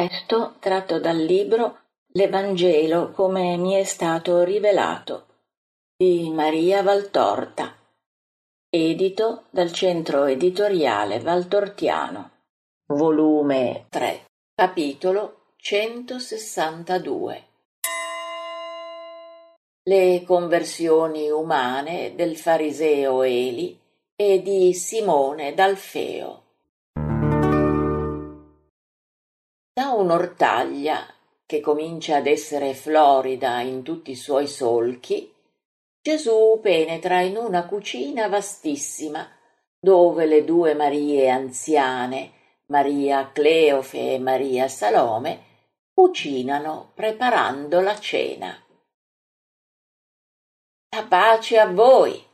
Testo tratto dal libro L'Evangelo come mi è stato rivelato di Maria Valtorta, edito dal Centro Editoriale Valtortiano, volume 3, capitolo 162. Le conversioni umane del fariseo Eli e di Simone d'Alfeo. Da un'ortaglia che comincia ad essere florida in tutti i suoi solchi, Gesù penetra in una cucina vastissima, dove le due Marie anziane, Maria Cleofe e Maria Salome, cucinano preparando la cena. La pace a voi!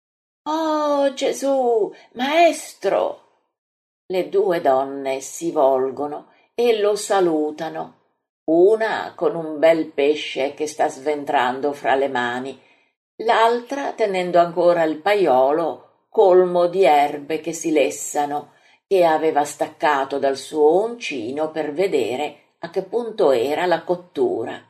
Oh Gesù, Maestro! Le due donne si volgono e lo salutano, una con un bel pesce che sta sventrando fra le mani, l'altra tenendo ancora il paiolo colmo di erbe che si lessano, che aveva staccato dal suo uncino per vedere a che punto era la cottura.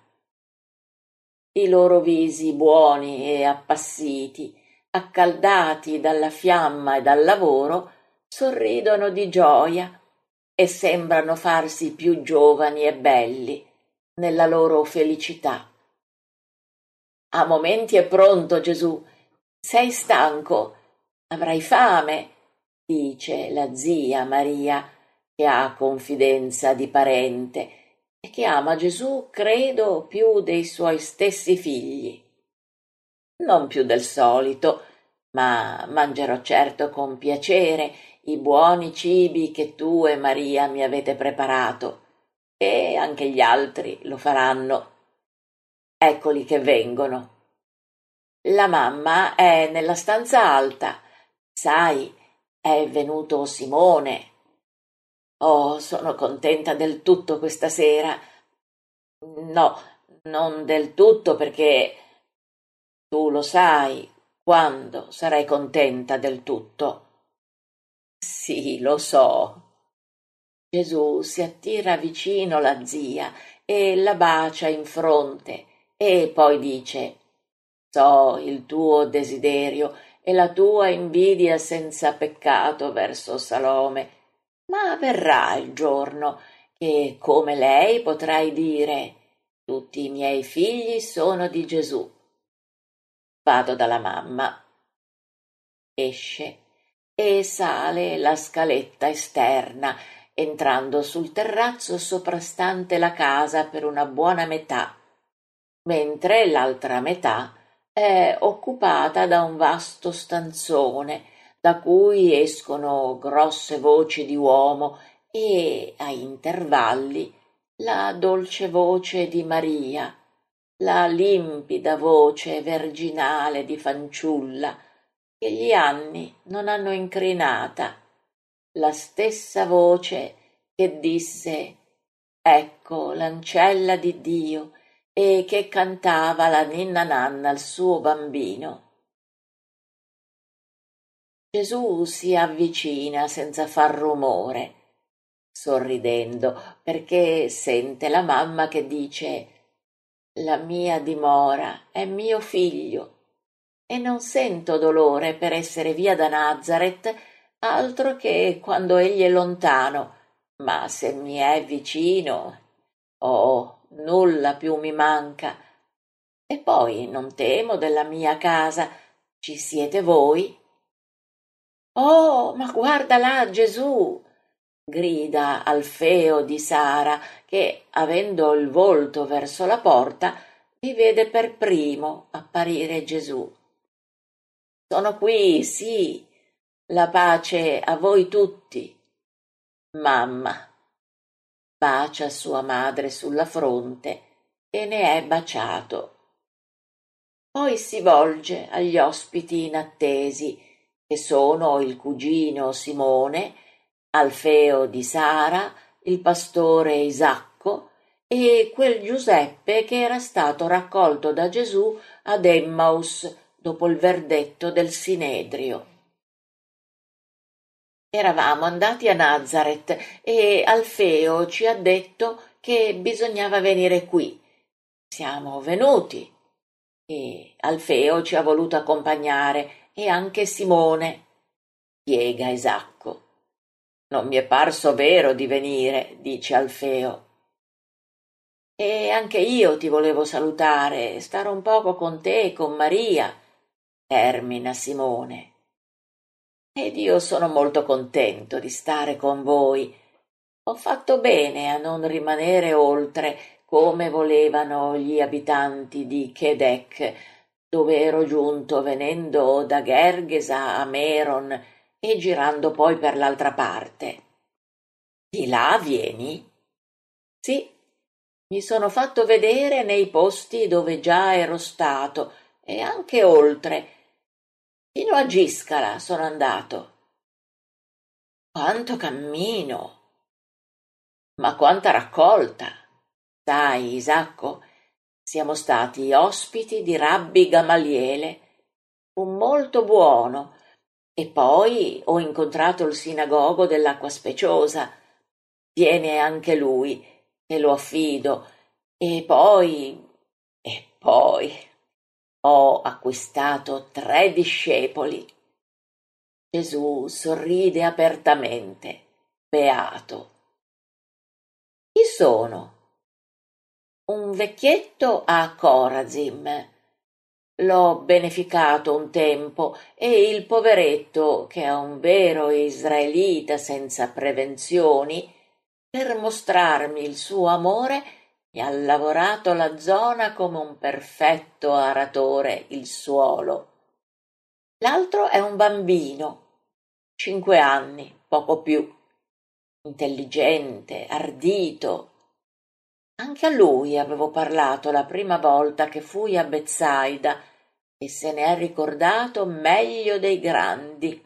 I loro visi buoni e appassiti, accaldati dalla fiamma e dal lavoro, sorridono di gioia e sembrano farsi più giovani e belli nella loro felicità. A momenti è pronto, Gesù. Sei stanco? Avrai fame? Dice la zia Maria, che ha confidenza di parente e che ama Gesù, credo, più dei suoi stessi figli. Non più del solito, ma mangerò certo con piacere i buoni cibi che tu e Maria mi avete preparato, e anche gli altri lo faranno. Eccoli che vengono. La mamma è nella stanza alta. Sai, è venuto Simone. Oh, sono contenta del tutto questa sera. No, non del tutto, perché tu lo sai quando sarai contenta del tutto. Sì, lo so. Gesù si attira vicino la zia e la bacia in fronte e poi dice: so il tuo desiderio e la tua invidia senza peccato verso Salome, ma verrà il giorno che, come lei, potrai dire: tutti i miei figli sono di Gesù. Vado dalla mamma. Esce e sale la scaletta esterna, entrando sul terrazzo soprastante la casa per una buona metà, mentre l'altra metà è occupata da un vasto stanzone da cui escono grosse voci di uomo e, a intervalli, la dolce voce di Maria, la limpida voce virginale di fanciulla che gli anni non hanno incrinata, la stessa voce che disse: ecco l'ancella di Dio, e che cantava la ninna nanna al suo bambino. Gesù si avvicina senza far rumore, sorridendo, perché sente la mamma che dice: la mia dimora è mio figlio, e non sento dolore per essere via da Nazareth, altro che quando egli è lontano, ma se mi è vicino, oh, nulla più mi manca. E poi non temo della mia casa, ci siete voi. Oh, ma guarda là, Gesù! Grida Alfeo di Sara, che, avendo il volto verso la porta, vi vede per primo apparire Gesù. Sono qui, sì, la pace a voi tutti. Mamma bacia sua madre sulla fronte e ne è baciato. Poi si volge agli ospiti inattesi, che sono il cugino Simone, Alfeo di Sara, il pastore Isacco e quel Giuseppe che era stato raccolto da Gesù ad Emmaus dopo il verdetto del Sinedrio. Eravamo andati a Nazareth e Alfeo ci ha detto che bisognava venire qui. Siamo venuti e Alfeo ci ha voluto accompagnare e anche Simone, spiega Isacco. Non mi è parso vero di venire, dice Alfeo. E anche io ti volevo salutare, stare un poco con te e con Maria, termina Simone. Ed io sono molto contento di stare con voi. Ho fatto bene a non rimanere oltre come volevano gli abitanti di Chedec, dove ero giunto venendo da Gergesa a Meron e girando poi per l'altra parte. Di là vieni? Sì, mi sono fatto vedere nei posti dove già ero stato e anche oltre. Fino a Giscala sono andato. Quanto cammino! Ma quanta raccolta! Sai, Isacco, siamo stati ospiti di Rabbi Gamaliele, un molto buono, e poi ho incontrato il sinagogo dell'Acqua Speciosa. Viene anche lui, te lo affido, e poi ho acquistato 3 discepoli. Gesù sorride apertamente, beato. Chi sono? Un vecchietto a Corazim. L'ho beneficato un tempo e il poveretto, che è un vero israelita senza prevenzioni, per mostrarmi il suo amore, mi ha lavorato la zona come un perfetto aratore il suolo. L'altro è un bambino, 5 anni, poco più, intelligente, ardito. Anche a lui avevo parlato la prima volta che fui a Bezzaida e se ne è ricordato meglio dei grandi.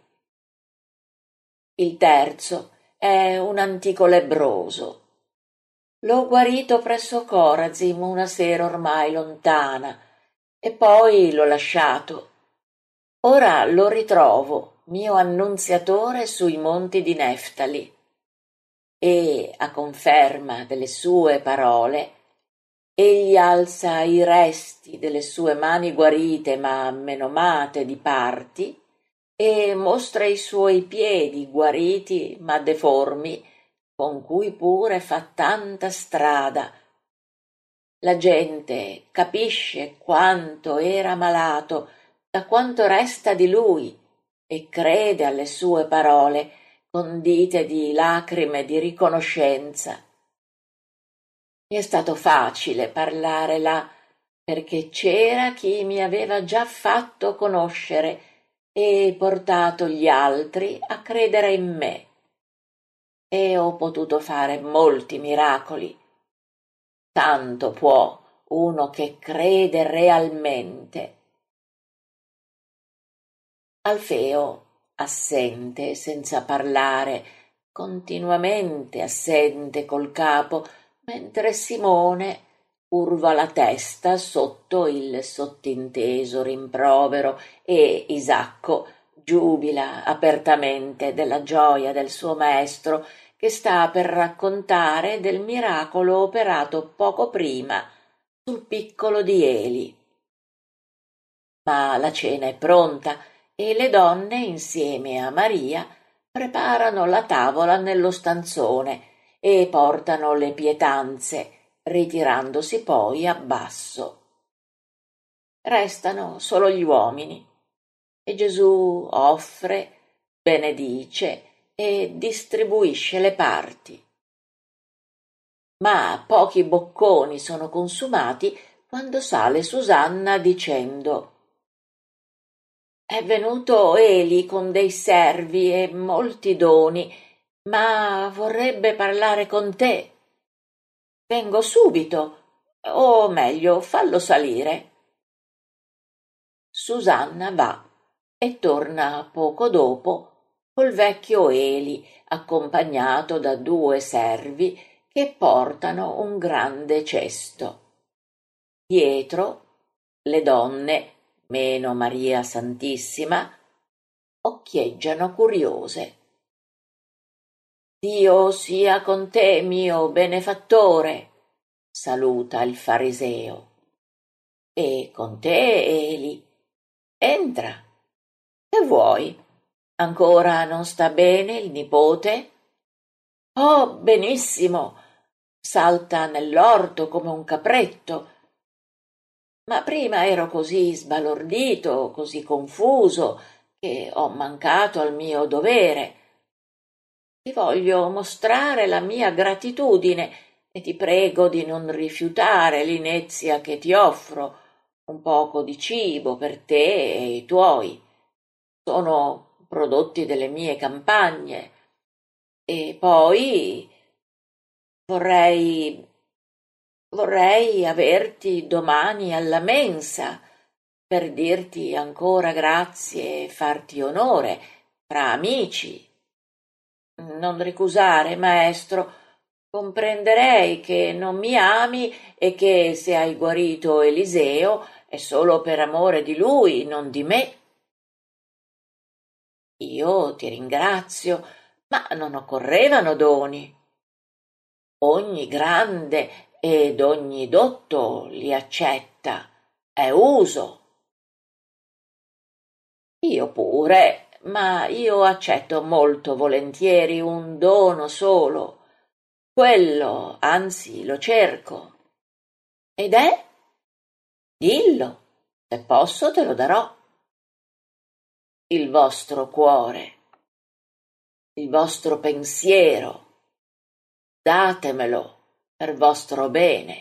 Il terzo è un antico lebbroso. L'ho guarito presso Corazim una sera ormai lontana e poi l'ho lasciato. Ora lo ritrovo, mio annunziatore sui monti di Neftali. E, a conferma delle sue parole, egli alza i resti delle sue mani guarite ma menomate di parti e mostra i suoi piedi guariti ma deformi, con cui pure fa tanta strada. La gente capisce quanto era malato, da quanto resta di lui, e crede alle sue parole, condite di lacrime di riconoscenza. Mi è stato facile parlare là, perché c'era chi mi aveva già fatto conoscere e portato gli altri a credere in me. E ho potuto fare molti miracoli. Tanto può uno che crede realmente. Alfeo, assente, senza parlare, continuamente assente col capo, mentre Simone curva la testa sotto il sottinteso rimprovero e Isacco giubila apertamente della gioia del suo maestro che sta per raccontare del miracolo operato poco prima sul piccolo di Eli. Ma la cena è pronta e le donne, insieme a Maria, preparano la tavola nello stanzone e portano le pietanze, ritirandosi poi a basso. Restano solo gli uomini e Gesù offre, benedice e distribuisce le parti. Ma pochi bocconi sono consumati quando sale Susanna dicendo: «È venuto Eli con dei servi e molti doni, ma vorrebbe parlare con te. Vengo subito, o meglio, fallo salire». Susanna va e torna poco dopo col vecchio Eli, accompagnato da 2 servi che portano un grande cesto. Dietro le donne, meno Maria Santissima, occhieggiano curiose. «Dio sia con te, mio benefattore», saluta il fariseo. E con te, Eli, entra. Che vuoi? Ancora non sta bene il nipote? Oh, benissimo, salta nell'orto come un capretto. Ma prima ero così sbalordito, così confuso, che ho mancato al mio dovere. Ti voglio mostrare la mia gratitudine e ti prego di non rifiutare l'inezia che ti offro, un poco di cibo per te e i tuoi. Sono prodotti delle mie campagne. E poi vorrei averti domani alla mensa per dirti ancora grazie e farti onore tra amici. Non ricusare, maestro. Comprenderei che non mi ami e che se hai guarito Eliseo è solo per amore di lui, non di me. Io ti ringrazio, ma non occorrevano doni. Ogni grande ed ogni dotto li accetta, è uso. Io pure, ma io accetto molto volentieri un dono solo. Quello, anzi, lo cerco. Ed è? Dillo, se posso te lo darò. Il vostro cuore, il vostro pensiero, datemelo per vostro bene.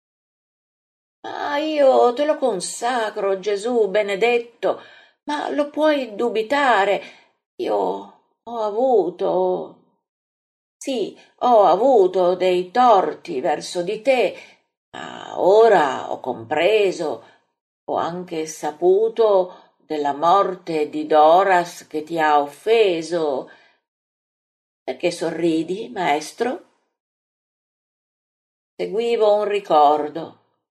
Ma io te lo consacro, Gesù benedetto, ma lo puoi dubitare. Io ho avuto, sì, ho avuto dei torti verso di te, ma ora ho compreso, ho anche saputo della morte di Doras che ti ha offeso. Perché sorridi, maestro? Seguivo un ricordo.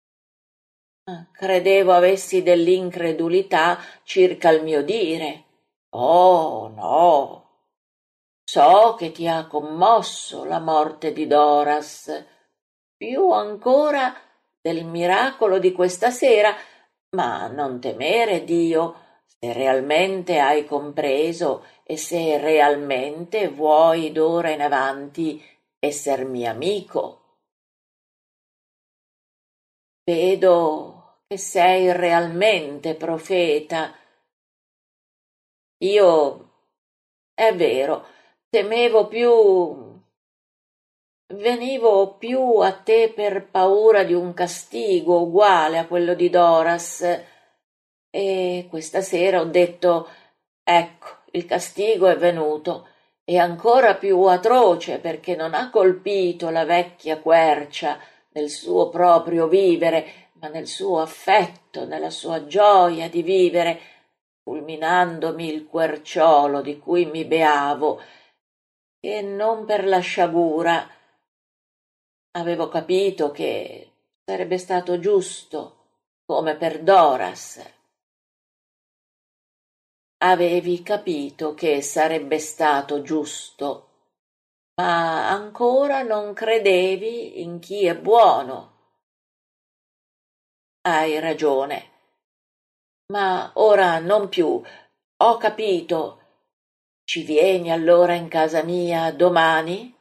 Credevo avessi dell'incredulità circa il mio dire. Oh, no. So che ti ha commosso la morte di Doras, più ancora del miracolo di questa sera, ma non temere, Dio, se realmente hai compreso e se realmente vuoi d'ora in avanti essermi amico. Vedo che sei realmente profeta. Io, è vero, temevo più, venivo più a te per paura di un castigo uguale a quello di Doras. E questa sera ho detto, ecco, il castigo è venuto, e ancora più atroce perché non ha colpito la vecchia quercia nel suo proprio vivere, ma nel suo affetto, nella sua gioia di vivere, fulminandomi il querciolo di cui mi beavo, e non per la sciagura. Avevo capito che sarebbe stato giusto, come per Doras. Avevi capito che sarebbe stato giusto, ma ancora non credevi in chi è buono. Hai ragione, ma ora non più. Ho capito. Ci vieni allora in casa mia domani?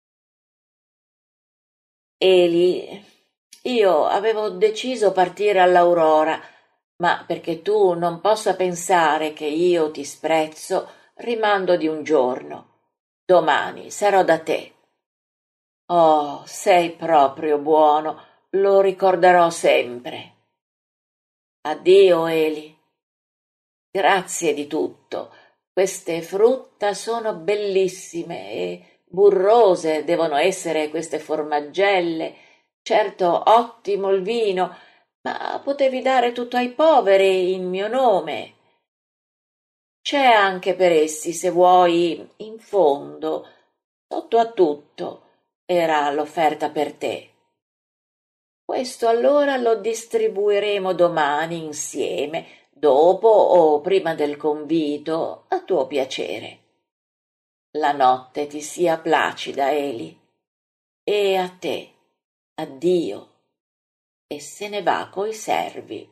Eli, io avevo deciso partire all'aurora, ma perché tu non possa pensare che io ti sprezzo, rimando di un giorno. Domani sarò da te. Oh, sei proprio buono, lo ricorderò sempre. Addio, Eli. Grazie di tutto. Queste frutta sono bellissime e burrose devono essere queste formaggelle. Certo, ottimo il vino, ma potevi dare tutto ai poveri in mio nome. C'è anche per essi, se vuoi, in fondo, sotto a tutto, era l'offerta per te. Questo allora lo distribuiremo domani insieme, dopo o prima del convito, a tuo piacere. La notte ti sia placida, Eli, e a te. addio, e se ne va coi servi.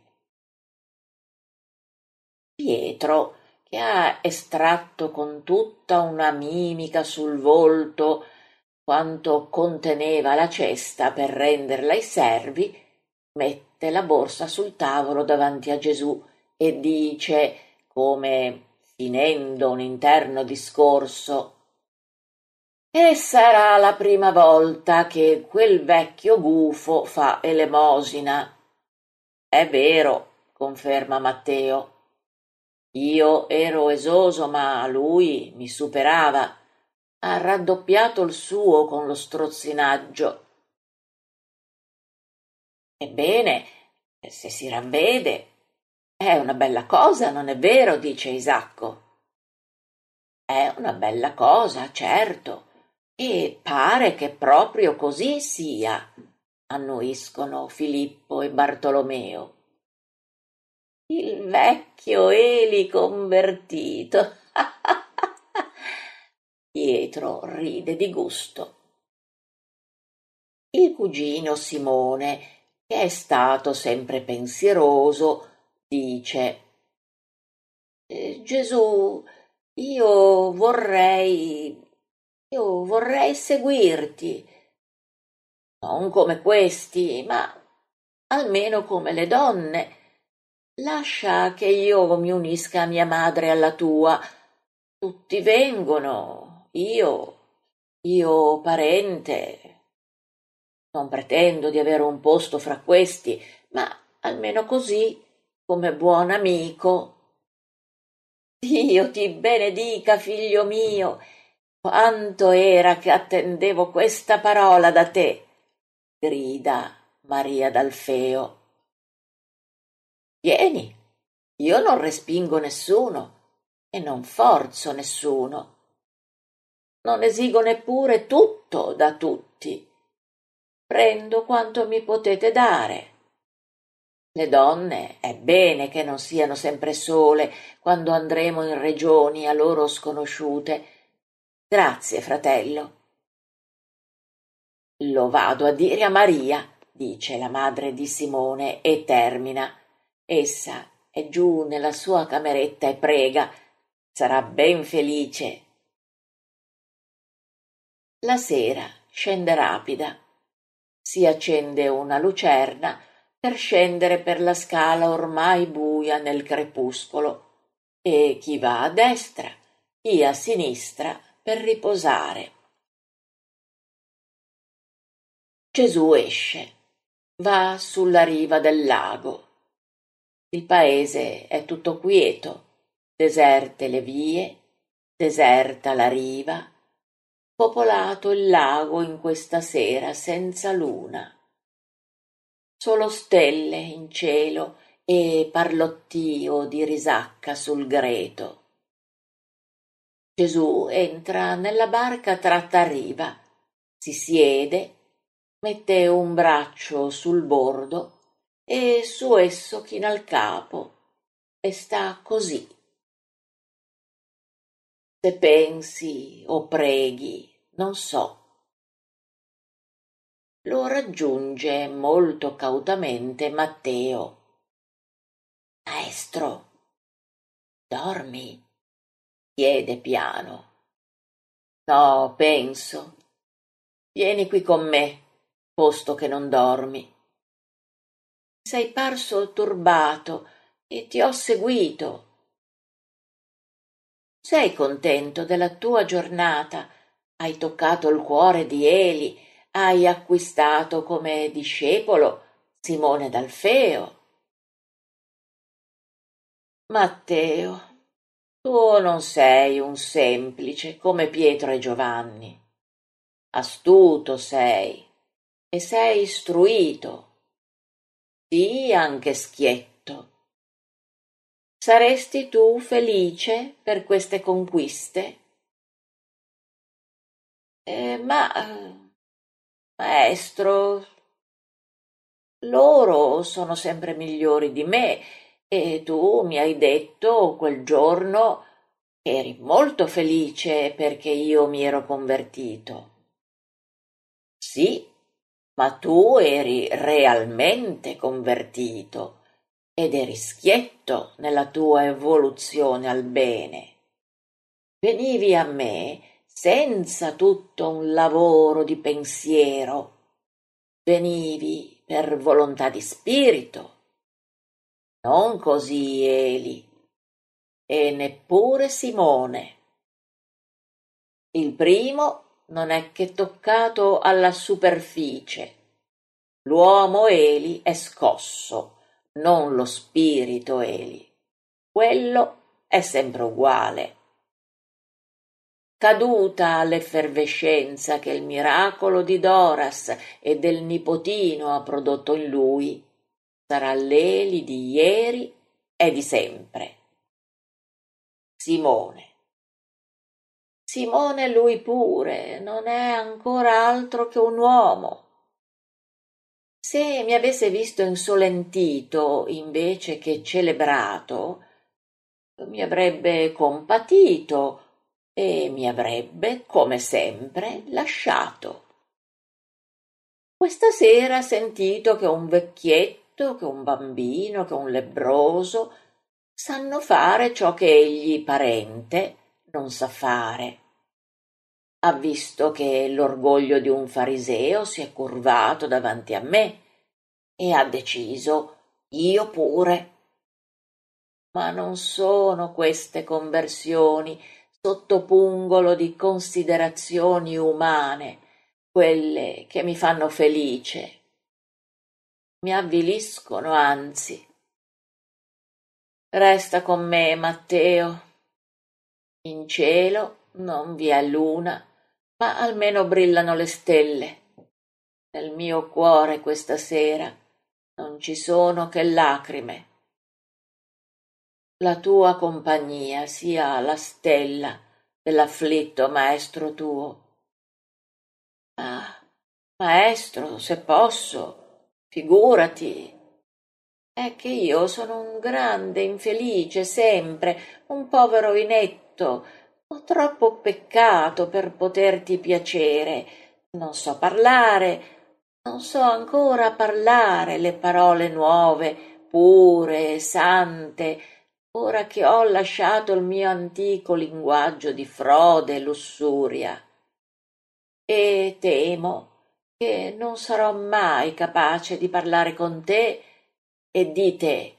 Pietro, che ha estratto con tutta una mimica sul volto quanto conteneva la cesta per renderla ai servi, mette la borsa sul tavolo davanti a Gesù e dice, come finendo un interno discorso: «E sarà la prima volta che quel vecchio gufo fa elemosina». «È vero», conferma Matteo. «Io ero esoso, ma lui mi superava. Ha raddoppiato il suo con lo strozzinaggio». «Ebbene, se si ravvede, è una bella cosa, non è vero?» dice Isacco. «È una bella cosa, certo, e pare che proprio così sia», annuiscono Filippo e Bartolomeo. «Il vecchio Eli convertito!» Pietro ride di gusto. Il cugino Simone, che è stato sempre pensieroso, dice: «Gesù, io vorrei seguirti, non come questi, ma almeno come le donne. Lascia che io mi unisca a mia madre e alla tua. Tutti vengono, io parente. Non pretendo di avere un posto fra questi, ma almeno così, come buon amico». «Dio ti benedica, figlio mio, quanto era che attendevo questa parola da te», grida Maria d'Alfeo. «Vieni, io non respingo nessuno e non forzo nessuno. Non esigo neppure tutto da tutti. Prendo quanto mi potete dare. Le donne è bene che non siano sempre sole quando andremo in regioni a loro sconosciute. Grazie, fratello». «Lo vado a dire a Maria», dice la madre di Simone e termina: «Essa è giù nella sua cameretta e prega. Sarà ben felice». La sera scende rapida. Si accende una lucerna per scendere per la scala ormai buia nel crepuscolo, e chi va a destra, chi a sinistra per riposare. Gesù esce, va sulla riva del lago. Il paese è tutto quieto, deserte le vie, deserta la riva, popolato il lago in questa sera senza luna. Solo stelle in cielo e parlottio di risacca sul greto. Gesù entra nella barca tratta a riva, si siede, mette un braccio sul bordo e su esso china il capo e sta così. Se pensi o preghi, non so. Lo raggiunge molto cautamente Matteo. «Maestro, dormi?» chiede piano. «No, penso. Vieni qui con me, posto che non dormi. Sei parso turbato e ti ho seguito. Sei contento della tua giornata? Hai toccato il cuore di Eli, hai acquistato come discepolo Simone d'Alfeo. Matteo, tu non sei un semplice come Pietro e Giovanni. Astuto sei e sei istruito, sì anche schietto. Saresti tu felice per queste conquiste? Maestro, loro sono sempre migliori di me e tu mi hai detto quel giorno che eri molto felice perché io mi ero convertito». «Sì, ma tu eri realmente convertito ed eri schietto nella tua evoluzione al bene. Venivi a me senza tutto un lavoro di pensiero, venivi per volontà di spirito. Non così Eli, e neppure Simone. Il primo non è che toccato alla superficie. L'uomo Eli è scosso, non lo spirito Eli. Quello è sempre uguale. Caduta l'effervescenza che il miracolo di Doras e del nipotino ha prodotto in lui, sarà l'Eli di ieri e di sempre. Simone lui pure non è ancora altro che un uomo. Se mi avesse visto insolentito invece che celebrato, mi avrebbe compatito e mi avrebbe, come sempre, lasciato. Questa sera ha sentito che un vecchietto, che un bambino, che un lebbroso sanno fare ciò che egli, parente, non sa fare. Ha visto che l'orgoglio di un fariseo si è curvato davanti a me e ha deciso io pure. Ma non sono queste conversioni sotto pungolo di considerazioni umane quelle che mi fanno felice. Mi avviliscono, anzi. Resta con me, Matteo. In cielo non vi è luna, ma almeno brillano le stelle. Nel mio cuore questa sera non ci sono che lacrime. La tua compagnia sia la stella dell'afflitto maestro tuo. Ah, maestro, se posso, figurati. È che io sono un grande infelice sempre, un povero inetto. Ho troppo peccato per poterti piacere. Non so parlare, non so ancora parlare le parole nuove, pure, sante, ora che ho lasciato il mio antico linguaggio di frode e lussuria. E temo che non sarò mai capace di parlare con te e di te.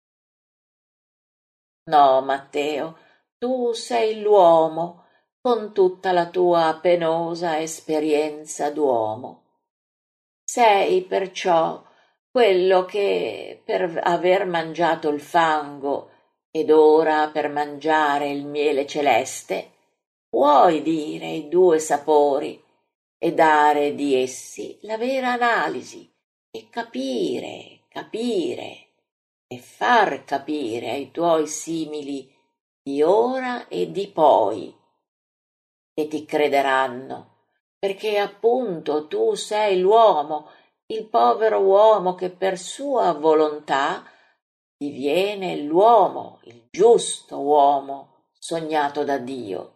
No, Matteo, tu sei l'uomo con tutta la tua penosa esperienza d'uomo. Sei perciò quello che, per aver mangiato il fango ed ora per mangiare il miele celeste, puoi dire i due sapori e dare di essi la vera analisi e capire e far capire ai tuoi simili di ora e di poi, e ti crederanno, perché appunto tu sei l'uomo, il povero uomo che per sua volontà diviene l'uomo, il giusto uomo sognato da Dio.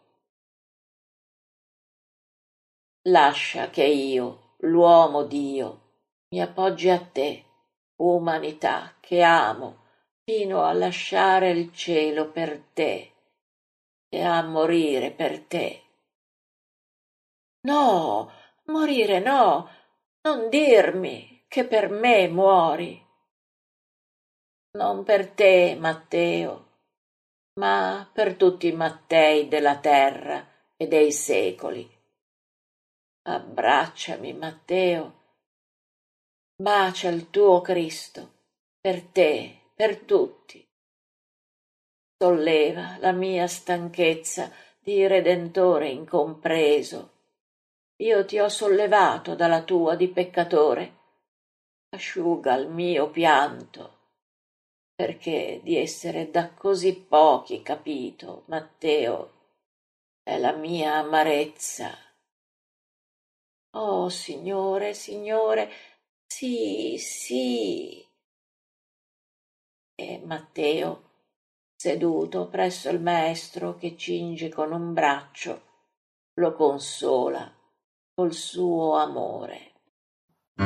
Lascia che io, l'uomo Dio, mi appoggi a te, umanità che amo, fino a lasciare il cielo per te e a morire per te. No, morire no, non dirmi che per me muori. Non per te, Matteo, ma per tutti i Mattei della terra e dei secoli. Abbracciami, Matteo, bacia il tuo Cristo, per te, per tutti. Solleva la mia stanchezza di Redentore incompreso. Io ti ho sollevato dalla tua di peccatore. Asciuga il mio pianto, perché di essere da così pochi capito, Matteo, è la mia amarezza. Oh, Signore, Signore, sì, sì. E Matteo, seduto presso il maestro che cinge con un braccio, lo consola col suo amore.